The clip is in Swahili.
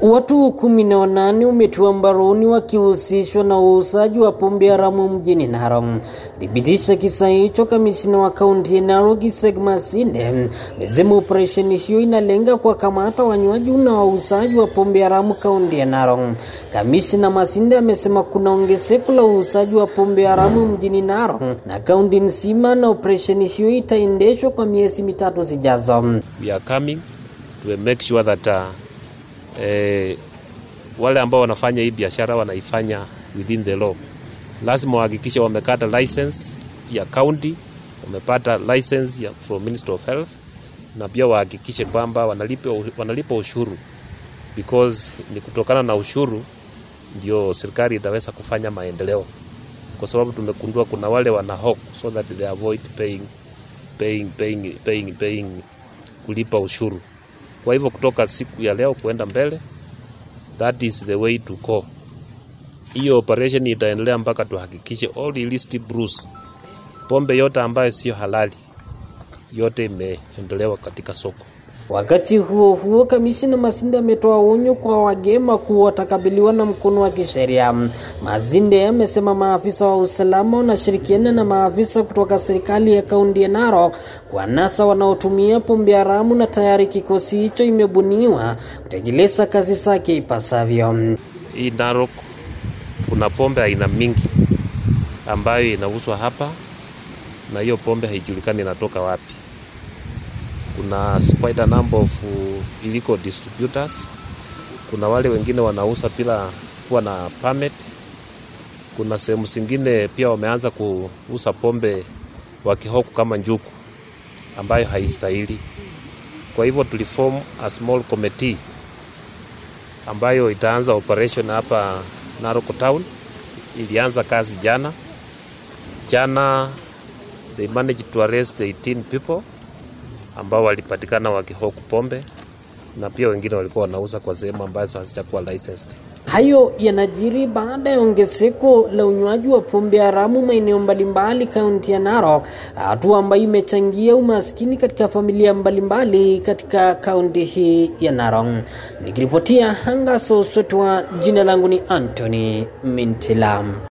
Watu 18 umetiwa mbaroni wakihusishwa na uuzaji wa pombe haramu mjini Narok. Thibitisha kisa hicho, kamishna wa kaunti ya Narok Gisek Masinde amesema operesheni hiyo inalenga kuwakamata wanywaji na wauzaji wa pombe haramu kaunti ya Narok. Kamishna Masinde amesema kuna ongezeko la uuzaji wa pombe haramu mjini Narok na kaunti nzima, na operesheni hiyo itaendeshwa kwa miezi 3 zijazo. We are coming to make sure that wale ambao wanafanya hii biashara wanaifanya within the law. Lazima wahakikishe wamekata license ya county, wamepata license ya from Ministry of Health, na pia wahakikishe kwamba wanalipa ushuru, because ni kutokana na ushuru ndio serikali itaweza kufanya maendeleo, kwa sababu tumekundua kuna wale wanahawk so that they avoid paying kulipa ushuru. Kwa hivyo kutoka siku ya leo kuenda mbele, that is the way to go. Hiyo operation itaendelea mpaka tuhakikishe all illicit brews, pombe yote ambayo sio halali, yote imeondolewa katika soko. Wakati huo kamishna Masinde ametoa onyo kwa wagema kuwa watakabiliwa na mkono wa kisheria. Masinde amesema maafisa wa usalama wanashirikiana na maafisa kutoka serikali ya kaunti ya Narok kwa nasa wanaotumia pombe haramu, na tayari kikosi hicho imebuniwa kutekeleza kazi zake ipasavyo. Hii Narok kuna pombe aina mingi ambayo inauzwa hapa, na hiyo pombe haijulikani inatoka wapi. Kuna quite a number of illegal distributors. Kuna wale wengine wanauza bila kuwa na permit. Kuna sehemu zingine pia wameanza kuuza pombe wakihoku kama njuku ambayo haistahili. Kwa hivyo tuliform a small committee ambayo itaanza operation hapa Narok town. Ilianza kazi jana they managed to arrest 18 people ambao walipatikana wakihoku pombe, na pia wengine walikuwa wanauza kwa sehemu ambazo hazijakuwa licensed. Hayo yanajiri baada ya ongezeko la unywaji wa pombe haramu maeneo mbalimbali kaunti ya Narok, hatua ambayo imechangia umaskini katika familia mbalimbali katika kaunti hii ya Narok. Nikiripotia Hangaso Sotwa, jina langu ni Anthony Mintilam.